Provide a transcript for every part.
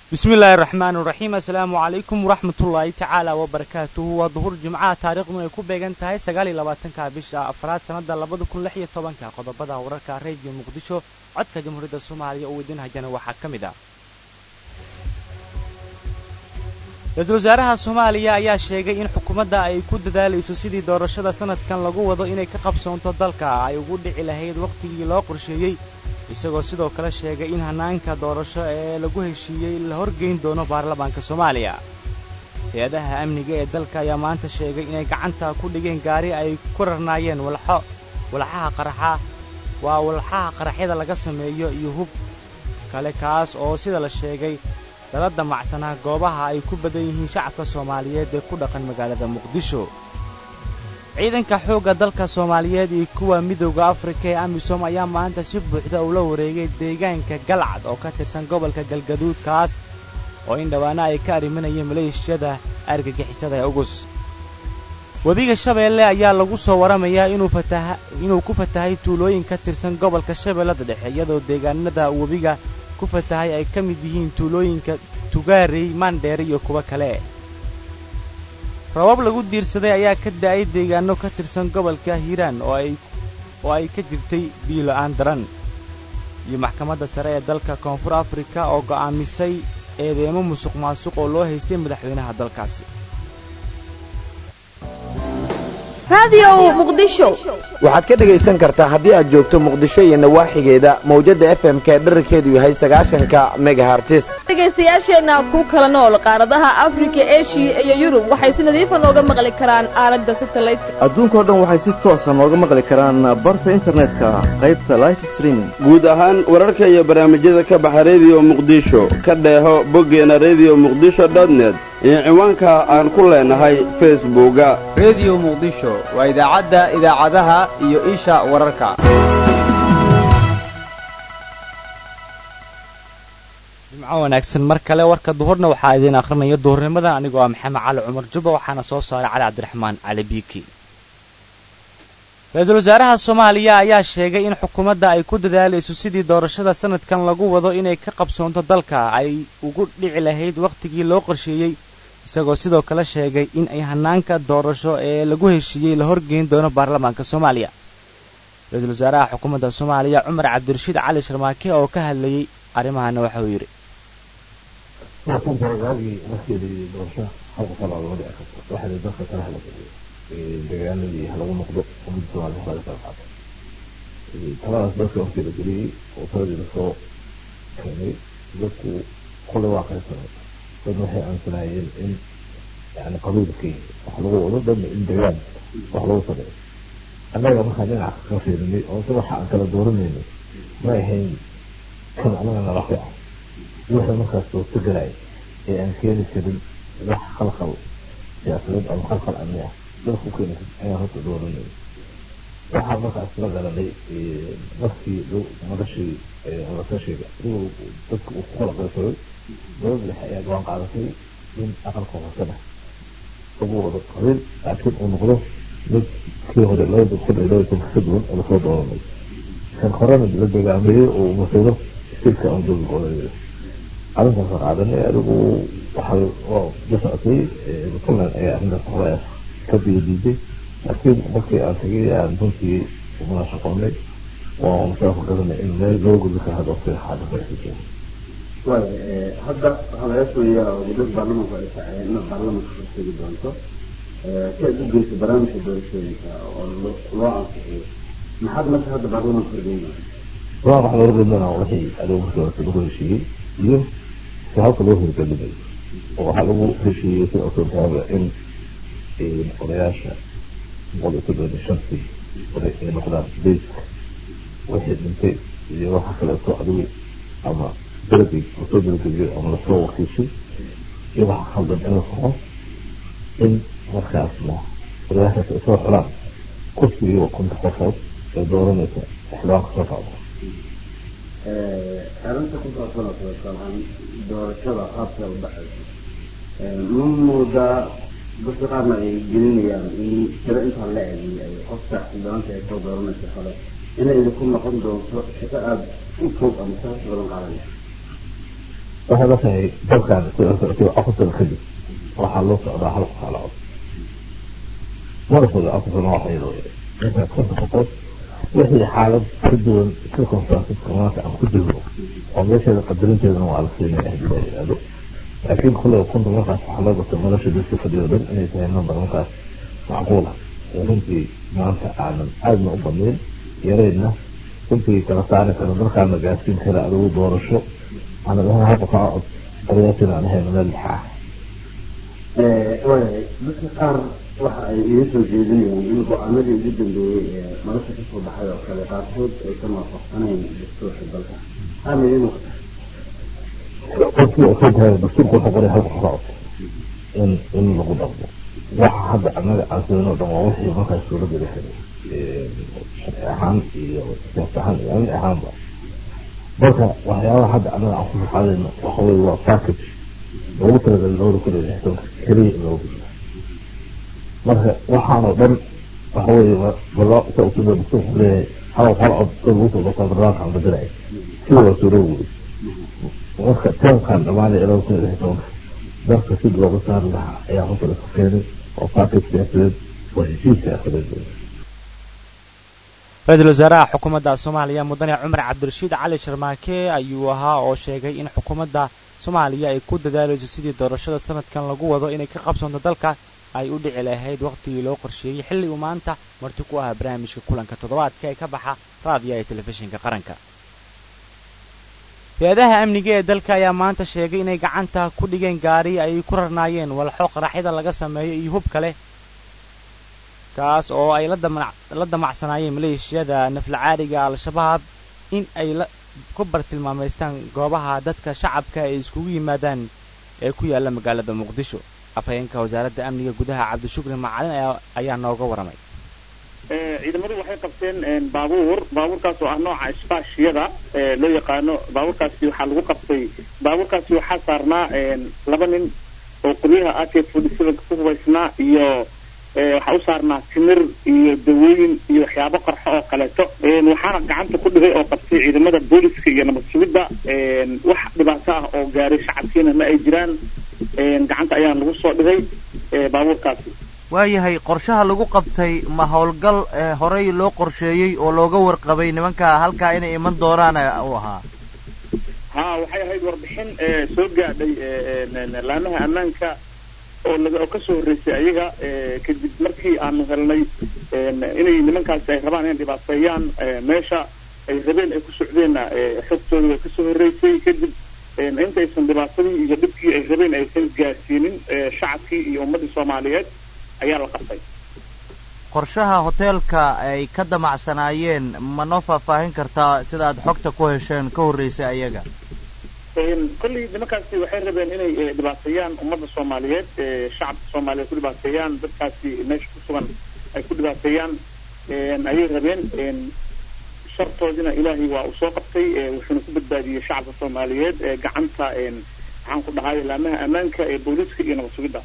بسم الله الرحمن الرحيم السلام عليكم ورحمة الله تعالى وبركاته وظهور جمعة تاريخنا يكون بيجنتهاي سجالي لباتنك بيشا أفراد سنة لبض كل لحية طبعا كقضاء بدأ وركا راديو مقدشو عدك جمهورية الصومالية ودينها جنوا وحكم ده. رئيس وزراء الصومالية ayaa sheegay in xukuumadda ay ku dadaalayso sidii doorashada sanadkan lagu wado inay ka qabsoonto dalka ay ugu dhici lahayd waqtigii loo qorsheeyay isagoo sidoo kale sheegay in hanaanka doorasho ee lagu heshiiyay la horgeyn doono baarlamaanka Soomaaliya. Hay'adaha amniga ee dalka ayaa maanta sheegay inay gacanta ku dhigeen gaari ay ku rarnaayeen walxaha qaraxyada laga sameeyo iyo hub kale kaas oo sida la sheegay dala damacsanaa goobaha ay ku badan yihiin shacabka Soomaaliyeed ee ku dhaqan magaalada Muqdisho. ciidanka xoogga dalka Soomaaliyeed iyo kuwa midowga Afrika ee AMISOM ayaa maanta si buuxda u la wareegay deegaanka Galcad oo ka tirsan gobolka Galgaduud kaas oo in dhawaana ay ka ariminayeen maleeshiyada argagixisada ee Ugus. Wabiga Shabeelle ayaa lagu soo waramayaa inuu ku fatahay tuulooyin ka tirsan gobolka Shabeellada Dhexe iyadoo deegaanada wabiga ku fatahay ay ka mid yihiin tuulooyinka Tugaarey, Mandheer iyo kuwa kale. Rabab lagu diirsaday ayaa ka da'ay deegaano ka tirsan gobolka Hiiraan oo ay ka jirtay biyo la'aan daran. iyo maxkamadda sare ee dalka Koonfur Afrika oo go'aamisay eedeymo musuqmaasuq oo loo haystay madaxweynaha dalkaasi. Radio Muqdisho waxaad ka dhagaysan kartaa haddii aad joogto Muqdisho iyo nawaaxigeeda mawjada FM-ka dhererkeedu yahay 90 megahertz. Dhagaystayaasheena ku kala nool qaaradaha Afrika, Asia iyo Yurub waxay si nadiif ah nooga maqli karaan aalada satellite. adduunka dhan waxay si toos ah nooga maqli karaan barta internetka qaybta live streaming. guud ahaan wararka iyo barnaamijyada ka baxa Radio Muqdisho ka dheeho boggeena radiomuqdisho.net iyo ciwaanka aan ku leenahay Facebook-ga Radio Muqdisho waa idaacadaha iyo isha wararka. jimco wanaagsan mar kale warka duhurna waxaa idin akhrinaya duhurnimada anigoo ah Maxamed Cali Cumar Jubba waxaana soo saaray Cali Cabdiraxmaan Cali Biiki. Ra'iisul Wasaaraha Soomaaliya ayaa sheegay in xukuumadda ay ku dadaalayso sidii doorashada sanadkan lagu wado inay ka qabsoonto dalka ay ugu dhici lahayd waqtigii loo qorsheeyay isagoo sidoo kale sheegay in ay hanaanka doorasho ee lagu heshiiyay la horgeyn doono baarlamaanka Soomaaliya. Ra'iisul Wasaaraha xukuumadda Soomaaliya Cumar Cabdirashiid Cali Sharmaake oo ka hadlayay arrimahan waxa uu yiri deegaanadii lagu noqdo ummadda Soomaaliyeed ka qaatay taladas dadka oo kala geliyay oo taladii soo keenay dadku kullu waa qaybsanay dad waxay aansanayeen in yani qabiilkii wax lagu wado dhan in deegaan wax lagu sameeyo annaga markaan dhinac ka fiirinay oo waxa aan kala dooranayno ma ahayn kan anaga nala fiican waxa markaas soo tagay ee aan keeni karin wax khalkhal siyaasadeed ama khalkhal amni ah dadku keenay ayaa horta dooranay waxaa markaas la garanay markii madashii wadashayga dadku u kala qaybsaday dowladda ayaa go'aan qaadatay in aqalka hoosena ugu wado qabiil laakiin uu noqdo mid kii hore loo dadkadoo la soo dooranay kan horena la deegaameeyey oo masiiro silka aan dowladooda arrintaas qaadanay adigu waxay oo socotay kulan ayaa arrintaas hore ka diiday laakiin markii aan tagay aan runtii uma shaqoonay waa musaafir gadanay in loo gudbi karo hadda waqtiga xaaladda hadda halayaashooya wadada baarlamaanka ay tahay in baarlamaanka ka tegi doonto si u geyso barnaamijka doorashooyinka oo loo ansixiyo maxaad marka hadda baarlamaanka horgeynaya waa wax loo horgeynaya wixii adoonka lagu heshiiyey iyo si halka loo hirgelinayo oo waxaa lagu heshiiyey si osoontaaba in odayaasha shantii oday ay noqdaan beyska wixii dhintay iyo waxa kaleeto adigu ama dalabay lasoo dalageliyo ama lasoo wakiishay iyo waxa khaldan in la soco in markaasna odayaashaas ay soo xulaan kursigii waa kunta qofood ee dooranaysa xildhibaanka soo socda arrinta ku saabsan oo doorashada qaabka u dhacaysa ma moodaa dadka qaarna ay gelinayaan in tiro intaan la eegay ay qofka xildhibaanka ay soo dooranaysa kale inay ku noqon doonto shaqo aad u fog ama saas badan qaadanaysa waxay la tahay dalkan afar sano kadib waxaa loo socdaa hal qof markooda afar sano waxay intaas ka noqoto wixii xaalad ka duwan ka konfransiska maanta aan ku jirno oo meesheeda qadarinteedana waa la siinaya hadii la yidhaahdo laakiin kulley kunta markaas waxaa loo batay nolosha dadka fadhiyo dhan inay tahay number markaas macquula oo runtii maanta aanan aadna u badnayn yareydna runtii kala saari karo dalkaana gaarsiin kara adigu doorasho aan dhahan halka kaa cod daryaasina aan ahayn meel lixaa waayahay dadka qaar waxa ay iga soo jeedinayaan in go-aanadii ugu dambeeyey ee nolosha ka soo baxay oo kale qaarkood aysan waafaqsanayn dastuurka dalka aamidin qofkii usoo tahay dastuurka wuxuu qoray halka kaa cod in lagu dhaqmo waxa hadda annaga aan sidano dhan waa wixii markaas suura geli karay sharci ahaan iyo siyaas ahaan iyo amni ahaanba marka waxyaabaha hadda annaga aan ku shaqaadayno waxa weye waa package loogu talagalay 2016 keliya in loogu gudbo marka waxaanoo dhan waxa weye ballo sa usuda dastuurku leeyahay hal cod lagu soo dhaqo barnaamijka aan bedelay sida waa suura wey marka teemkan dhamaanay 2016 dalka sid looga saari lahaa ayaa runta laska keenay oo package siyaasadeed waa heshiis siyaasadeed ra-iisul wasaaraha xukuumadda soomaaliya mudane cumar cabdirashiid cali sharmaake ayuu ahaa oo sheegay in xukuumadda soomaaliya ay ku dadaalayso sidii doorashada sanadkan lagu wado inay ka qabsanto dalka ay u dhici lahayd waqtigii loo qorsheeyey xilli uu maanta marti ku ahaa barnaamijka kulanka toddobaadka ee ka baxa raadiyaha ee telefishinka qaranka hay-adaha amniga ee dalka ayaa maanta sheegay inay gacanta ku dhigeen gaari ay ku rarnaayeen walxo qaraxyada laga sameeyo iyo hub kale kaas oo ay la damacsanaayeen maleeshiyada naflacaariga al-shabaab in ay ku bartilmaamaystaan goobaha dadka shacabka ay iskugu yimaadaan ee ku yaalla magaalada muqdisho afhayeenka wasaaradda amniga gudaha cabdishukri macalin ayaa nooga waramay ciidamadu waxay qabteen baabuurkaas oo ah nooca isbaashiyada loo yaqaano baabuurkaasi waxaa lagu qabtay baabuurkaasi waxaa saarnaa laba nin oo qolyaha AK47 ku hubaysnaa iyo waxaa u saarnaa timir iyo dawooyin iyo waxyaabo qarxo oo kaleeto waxaana gacanta ku dhigay oo qabtay ciidamada booliska iyo nabad sugidda wax dhibaato ah oo gaaray shacabkiina ma ay jiraan gacanta ayaa lagu soo dhigay baabuurkaasi waayahay qorshaha lagu qabtay ma howlgal horey loo qorsheeyey oo looga warqabay nimanka halkaa inay iman doonaan uu ahaa haa waxay ahayd warbixin soo gaadhay laamaha ammaanka oo ka soo horreysay ayaga kadib markii aanu helnay inay nimankaasi ay rabaan inay dhibaateeyaan meesha ay rabeen ay ku socdeenna xogtooda way ka soo horreysay kadib intaysan dhibaatadii iyo dhibkii ay rabeen aysan gaarsiinin shacabkii iyo ummaddii soomaaliyeed ayaa la qabtay qorshaha hoteelka ay ka damacsanaayeen ma noo faahfaahin kartaa sida aad xogta ku hesheen ka horreysay ayaga kolley nimankaasi waxay rabeen inay dhibaateeyaan ummadda soomaaliyeed shacabka soomaaliyeed ku dhibaateeyaan dadkaasi meesha ku sugan ay ku dhibaateeyaan ayay rabeen shartoodina ilaahay waa uu soo qabtay wuxuuna ku badbaadiyey shacabka soomaaliyeed gacanta waxaan ku dhahay laamaha ammaanka ee booliska iyo nabad sugidda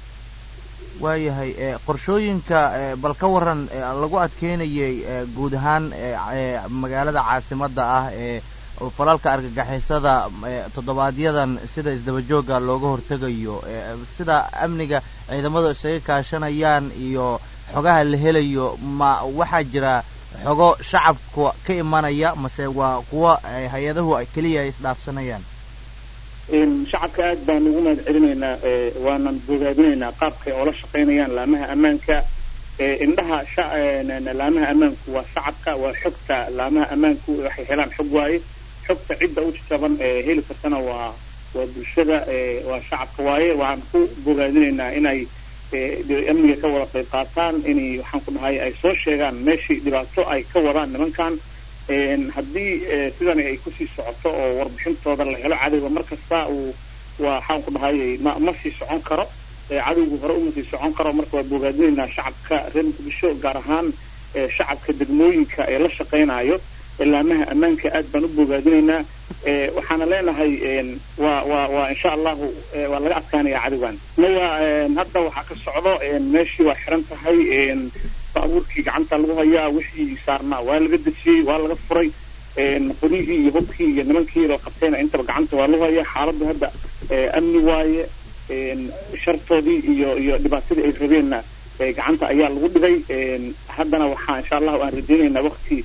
waayahay qorshooyinka bal ka waran lagu adkeynayay guud ahaan magaalada caasimadda ah ee falalka argagixisada toddobaadyaddan sida isdabajooga looga hortegayo sida amniga ciidamadu isaga kaashanayaan iyo xogaha la helayo ma waxaa jira xogo shacabka ka imanaya mase waa kuwa hay-adahu keliya ay isdhaafsanayaan shacabka aad baan ugu mahad celinaynaa waanan bogaadinaynaa qaabkay oo la shaqaynayaan laamaha ammaanka indhaha laamaha ammaanku waa shacabka waa xogta laamaha ammaanku waxay helaan xog waaye xogta cidda u jajaban heli kartana waa bulshada waa shacabka waaye waxaan ku bogaadinaynaa inay amniga ka wada qayb qaataan inay waxaan ku dhahay ay soo sheegaan meeshii dhibaato ay ka wadaan nimankan haddii sidani ay kusii socoto oo warbixintooda la helo cadowga markasta uu waxaan ku dhahay ma sii socon karo cadowgu hore uma sii socon karo marka waa bogaadinaynaa shacabka reer muqdisho gaar ahaan shacabka degmooyinka ee la shaqaynayo laamaha ammaanka aad baan u bogaadinaynaa waxaana leenahay waa insha allahu waa laga adkaanaya cadowgan maya hadda waxaa ka socdo meeshii waa xiran tahay baabuurkii gacanta lagu hayaa wixii saarnaa waa laga dejiyey waa laga furay qorigii iyo hubkii iyo nimankii la qabtayna intaba gacanta waa lagu haya xaaladdu hadda amni waaye shartoodii iyo dhibaatadii ay rabeenna gacanta ayaa lagu dhigay haddana waxaa insha allahu aan rajaynaynaa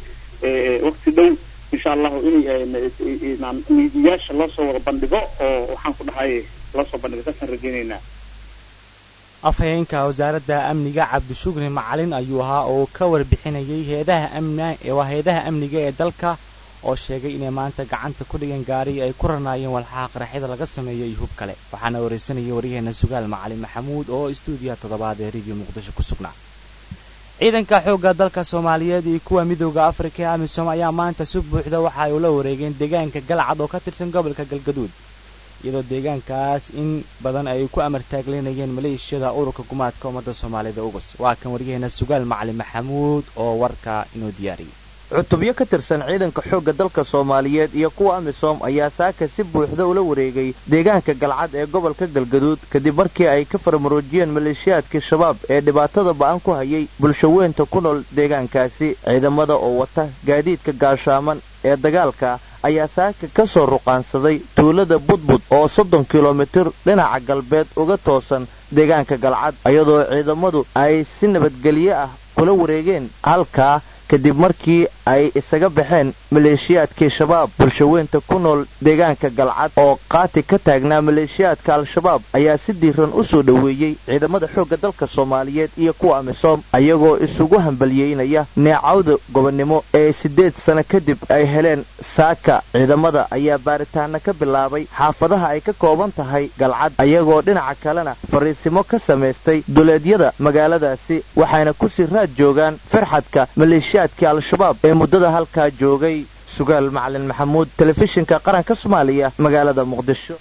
waqti dhow insha allahu in miidiyaasha loo soo wada bandhigo oo waxaan ku dhahay loo soo bandhigo saasaan rajaynaynaa. afhayeenka wasaaradda amniga cabdishukri macalin ayuu ahaa oo ka warbixinayay hay-adaha amniga ee dalka oo sheegay inay maanta gacanta ku dhigeen gaari ay ku rarnaayeen walxaha qaraxyada laga sameeyay hub kale waxaana wareysanayay waryaheena sugaal macalin maxamuud oo istuudiyaha toddobaad ee radio muqdisho ku sugnaa. ciidanka xoogga dalka Soomaaliyeed iyo kuwa midowga Afrika ee AMISOM ayaa maanta si buuxda waxa ay ula wareegeen deegaanka Galcad oo ka tirsan gobolka Galgaduud iyadoo deegaankaas in badan ay ku amar taagleynayeen maleeshiyada ururka gumaadka ummadda Soomaalida ugus. waa kan waryaheena sugaal macalin maxamuud oo warka inoo diyaariyay. cutubyo ka tirsan ciidanka xoogga dalka Soomaaliyeed iyo kuwa AMISOM ayaa saaka si buuxda ula wareegay deegaanka Galcad ee gobolka Galgaduud kadib markii ay ka farmaroojiyeen maleeshiyaadkii shabaab ee dhibaatada ba'an ku hayay bulshaweynta ku nool deegaankaasi. ciidamada oo wata gaadiidka gaashaaman ee dagaalka ayaa saaka ka soo ruqaansaday tuulada Budbud oo 30 kilomitir dhinaca galbeed uga toosan deegaanka Galcad iyadoo ciidamadu ay si nabadgelyo ah kula wareegeen halka kadib markii ay isaga baxeen maleeshiyaadkii shabaab. bulshaweynta ku nool deegaanka Galcad oo qaati ka taagnaa maleeshiyaadka al-shabaab ayaa si diiran u soo dhaweeyay ciidamada xoogga dalka Soomaaliyeed iyo kuwa AMISOM ayagoo isugu hambalyeynaya neecawda gobonnimo ee 8 sano kadib ay heleen saaka. ciidamada ayaa baaritaana ka bilaabay xaafadaha ay ka kooban tahay Galcad ayagoo dhinaca kalena fariisimo ka sameystay duleedyada magaaladaasi waxayna ku sii raad joogaan farxadka maleeshiyaadkii al-shabaab ee muddada halkaa joogay. sugaal macalin maxamuud telefishinka qaranka Soomaaliya magaalada Muqdisho.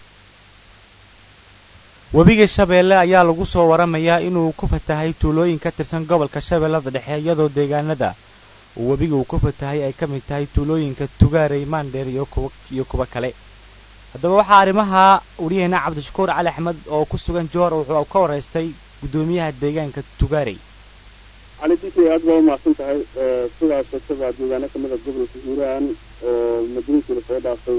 webiga Shabeelle ayaa lagu soo waramayaa inuu ku fatahay tuulooyin ka tirsan gobolka Shabeellada Dhexe iyadoo deegaanada webiga uu ku fatahay ay ka mid tahay tuulooyinka Tugaarey, Maandheer iyo kuwa kale. haddaba waxaa arrimaha waryaheena Cabdishakuur Cali Axmed oo ku sugan Joor wuxuu ka wareystay gudoomiyaha deegaanka Tugaarey. علي ديكي أدوى ما سنتهي سورة شبه ديوانا كمدة قبل سهوران ومدينة الفيدة في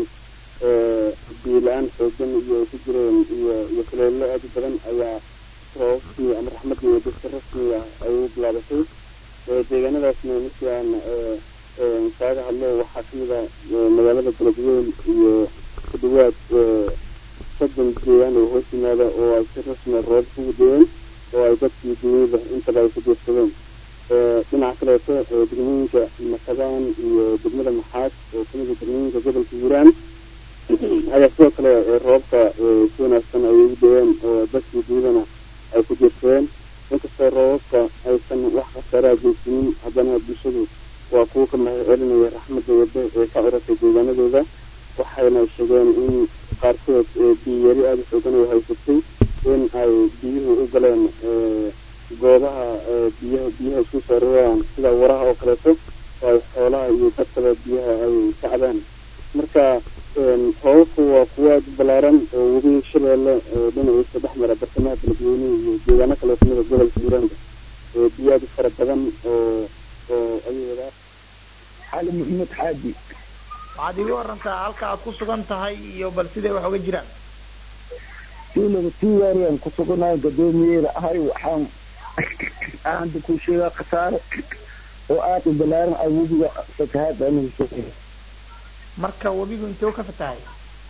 بيلان حوجن يتجرين يخلال الله أدبرن أيا روحي أمر رحمة يدخل رسمي أيوب لابسي ديوانا رسمي نسيان مساعدة الله وحسيدة مجالة الجلدين يخدوات صدن ديوانا وهوشي ماذا وعيسر رسمي الروض ديوان وعيدت يدوية انت لا يفضل السلام dhinaca kaleeto degmooyinka Makadaan iyo degmada Maxaad oo kamid ah degmooyinka gobolka Hiiraan ayaa sidoo kale roobka si wanaagsan ay u dayeen oo dadkii duudana ay ku jirteen. inkastoo roobka aysan wax khasaare geysanin haddana bulshadu waa kuwa ka mahadcelinaya raxmadda Eebbe ee ka oratay deegaanadooda waxayna sheegeen in qaarkood biyo yari aad u xoogan oo haysatay in ay biyuhu u galeen goobaha biyaha isku saarayaan sida waraha oo kaleeto oo xoolaha iyo dadka biyaha ay kacdaan. marka roobku waa kuwa balaaran oo webiga Shabeelle dhinaciisa dhexmara bartamaha Galgaduud iyo deegaano kale oo kamid ah gobolka Hiiraan biyo fara badan oo ayada xali Maxamed Xaadi waxaad igu warantaa halka aad ku sugan tahay iyo bal sidee wax uga jiraan. tuulada Tugaarey ku suganahay gudoomiyaha ahay waxaan aan ku sheegay khasaare oo aad u balaaran ay webiga fatahaad aan soo marka webigu intuu ka fatahay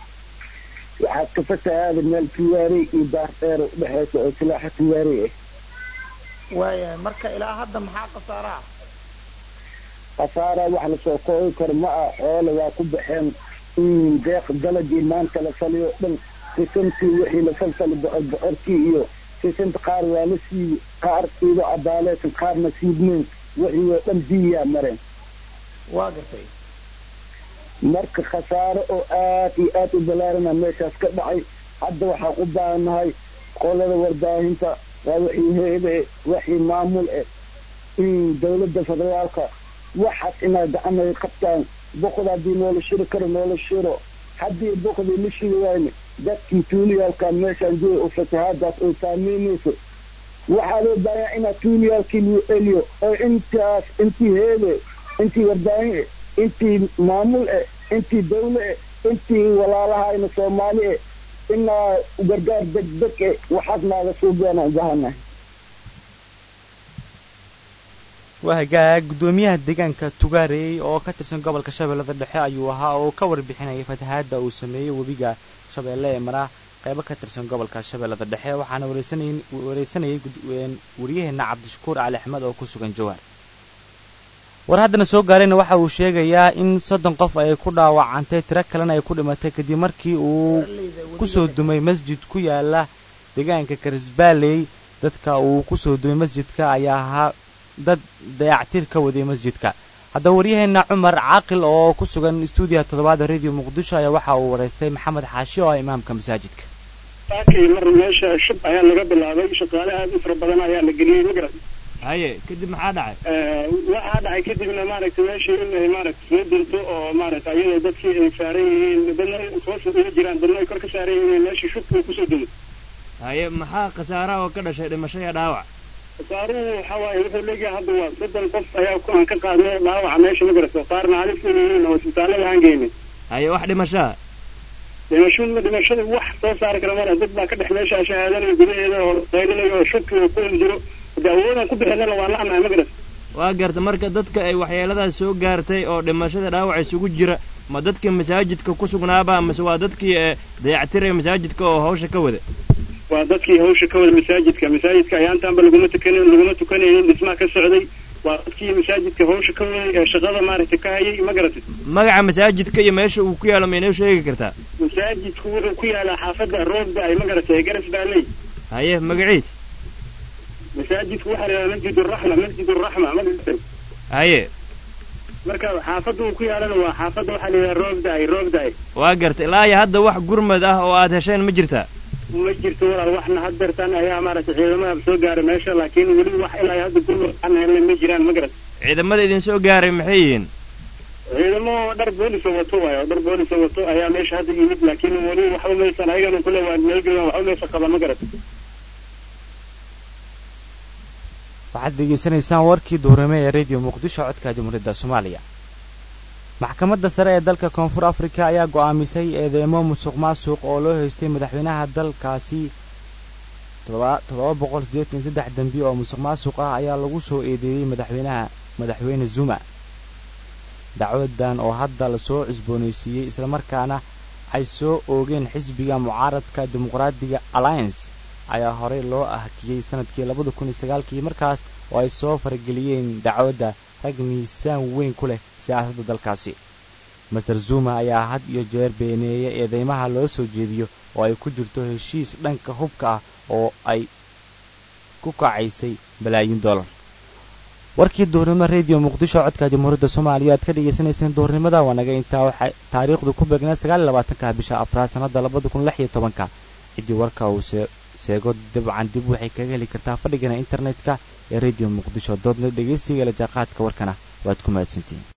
waxaad ka fatahay meel Tugaarey iyo Baardheer u dhaxaysa oo silaaxa Tugaarey waaya marka ilaa hadda maxaa khasaaraha wax la soo koobi karo ma ah xoolo waa ku baxeen deeq dalagii maanta la saliyo dhan sisantii wixii la salsal boqorkii iyo sisanta qaar waa la sii qaar siido cadaalad qaar nasiibnin wixii oo dhan biya mareen waa gartay. marka khasaare oo aad u balaaran meeshaas ka dhacay. hadda waxaan u baahanahay qolada warbaahinta waa wixii maamul in dawladda federaalka waxaad inay gacan ay qabtaan boqodaadii noola shiri karo noola shiro haddii boqodii la shiri waayne dadkii tuuliyaalka meeshaan jooga oo fatahaadaas oo saameynayso waxaa loo baahan inaad tuuliyaalkii loo eliyo oo intii warbaahin intii maamul intii dawle intii walaalahayna soomaali inaa gargaar degdeg waxaad naaga suugaan u baahanahay. wahagaag gudoomiyaha deegaanka Tugaarey oo ka tirsan gobolka Shabeellada Dhexe ayuu ahaa oo ka warbixinayay fatahaada uu sameeyay webiga Shabeelle ee mara qaybo ka tirsan gobolka Shabeellada Dhexe waxaana wareysanayay wariyaheena Cabdishakuur Cali Axmed oo ku sugan Jowhar. war haddana soo gaarayna waxa uu sheegayaa in 30 qof ay ku dhaawacantay tiro kalena ay ku dhimatay kadib markii uu ku soo dumay masjid ku yaala deegaanka Karisbaaley. dadka uu ku soo dumay masjidka ayaa ahaa dad dayactir ka waday masjidka. hadda wariyaheena Cumar Caaqil oo ku sugan stuudiyaha 7 Radio Muqdisho ayaa waxa uu wareystay Maxamed Xaashi oo imaamka masaajidka. taakii mar meesha shub ayaa laga bilaabay shaqaale aad u fara badan ayaa la geliyay magarad haye kadib maxaa dhacay waxa dhacay kadibna maaragtay meesha in maaragtay soo dinto oo maaragtay ayada dadkii ay saaran yihiin dadna hoos u jiraan dadna kor ka saaran yihiin meesha shubku ku soo dinto haye maxaa khasaara oo ka dhashay dhimasho iyo dhaawac khasaaruhu waxa waaye wuxuu leeyahay hadda waa 30 qof ayaa ku aan ka qaadnay dhaawac meesha magarad qaarna halif yihiin oo isbitaalada aan geynay haye wax dhimasho dhimashada wax soo saari kara mar dad baa ka dhex meesha shahaadana gudaheeda oo qaylinayo shubku ku jiro daawada ku bixinana waa la amay magarad waa garta marka dadka ay waxyeeladaas soo gaartay oo dhimashada dhaawac isugu jira ma dadka masaajidka ku sugnaaba ama waa dadkii dayactiray masaajidka oo hawsha ka wada waa dadkii hawsha ka wada masaajidka ayaantaanba laguma tukanaynin dhismaha ka socday waa dadkii masaajidka hawsha ka waday ee shaqada maaragtay ka hayay magarad magaca masaajidka iyo meesha uu ku yaalo ma inoo sheegi kartaa masaajidku wuxuu ku yaalaa xaafadda roobda ay magarad Garisbaaley haye magaciisa masaajidku waxa la masjid الرحمة magarad haye marka xaafaddu ku yaalana waa xaafadda waxa la roobda waa garta ilaa hadda wax gurmad ah oo aad hesheen ma jirtaa ma jirto walaal waxna haddartan ayaa maaragtay ciidamada soo gaaray meesha laakiin wali wax ilaa hadda gurmad aan helin ma jiraan magarad ciidamada idin soo gaaray maxay yihiin ciidamo dhar boolis wato ayaa meesha hadda yimid laakiin wali waxba maysan ayagana kule waa meelgeeyan waxba maysan qaba magarad waxaad degeysanaysaan warkii duurame ee Radio Muqdisho codka Jamhuuriyadda Soomaaliya. maxkamadda sare ee dalka Koonfur Afrika ayaa go'aamisay eedeymo musuqmaasuq oo loo haystay madaxweynaha dalkaasi 783 dambi oo musuqmaasuq ah ayaa lagu soo eedeeyay madaxweyne Zuma. dacwadan oo hadda la soo cusboonaysiiyay isla markaana ay soo oogeen xisbiga mucaaradka Dimuqraadiga Alliance ayaa hore loo ahkiyay sanadkii 2009 markaas oo ay soo fargeliyeen dacwada rag miisaan weyn ku leh siyaasadda dalkaasi. Mr. Zuma ayaa had iyo jeer beeneeyay eedeymaha loo soo jeediyo oo ay ku jirto heshiis dhanka hubka ah oo ay ku kacaysay balaayiin dollar. warkii duurnimo Radio Muqdisho codka Jamhuuriyadda Soomaaliya aad ka dhageysanayseen duurnimada wanaga intaa waxa taariikhdu ku beegnaa 29 bisha Abriil sanada 2016 cidii warka uu seego dabcan dib waxay kaga heli kartaa fadhigana internetka ee Radio Muqdisho.net dhageysiga la jaaqaadka warkana waad ku mahadsantiin.